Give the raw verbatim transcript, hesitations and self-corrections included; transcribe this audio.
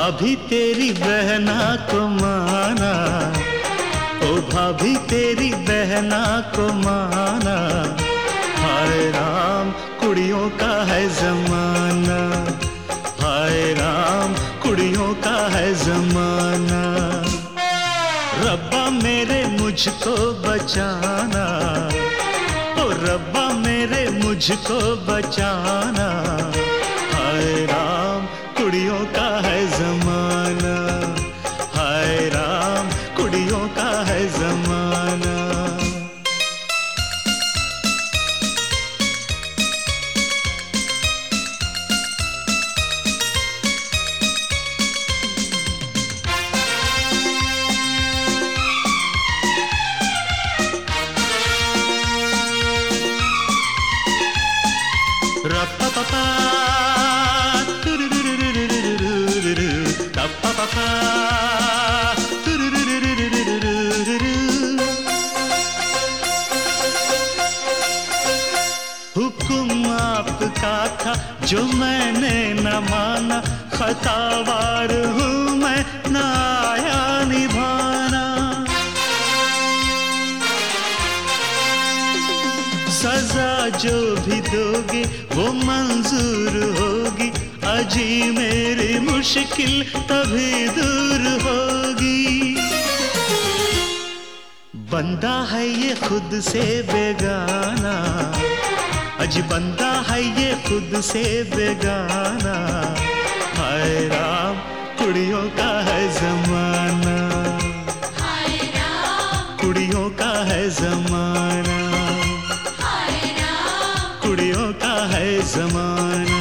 भाभी तेरी बहना को माना, ओ भाभी तेरी बहना को माना। हाय राम कुड़ियों का है जमाना, हाय राम कुड़ियों का है जमाना। रब्बा मेरे मुझको बचाना, ओ रब्बा मेरे मुझको बचाना। हाय राम कुड़ियों का है जमाना, हाय राम कुड़ियों का है जमाना। हुक्म आपका था जो मैंने न माना, खतावार हूँ मैं न आया निभाना। सजा जो भी दोगे वो मंजूर होगी, अजी मेरी मुश्किल तभी दूर होगी। बंदा है ये खुद से बेगाना, अजी बंदा है ये खुद से बेगाना। हाय राम कुड़ियों का है जमाना, हाय राम कुड़ियों का है जमाना, हाय राम कुड़ियों का है जमाना।